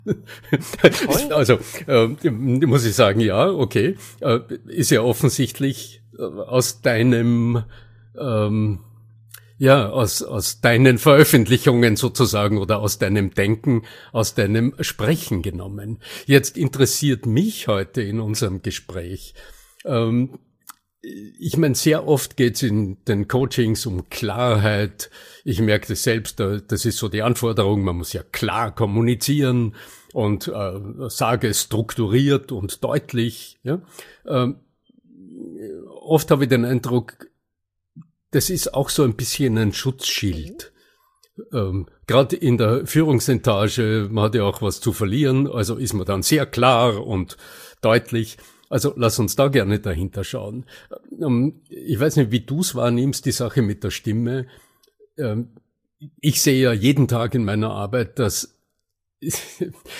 Toll. Also, muss ich sagen, ja, okay. Ist ja offensichtlich aus deinem, aus deinen Veröffentlichungen sozusagen oder aus deinem Denken, aus deinem Sprechen genommen. Jetzt interessiert mich heute in unserem Gespräch, ich meine, sehr oft geht es in den Coachings um Klarheit. Ich merke das selbst, das ist so die Anforderung, man muss ja klar kommunizieren und sage es strukturiert und deutlich. Ja? Oft habe ich den Eindruck, das ist auch so ein bisschen ein Schutzschild. Gerade in der Führungsetage, man hat ja auch was zu verlieren, also ist man dann sehr klar und deutlich. Also lass uns da gerne dahinter schauen. Ich weiß nicht, wie du es wahrnimmst, die Sache mit der Stimme. Ich sehe ja jeden Tag in meiner Arbeit, dass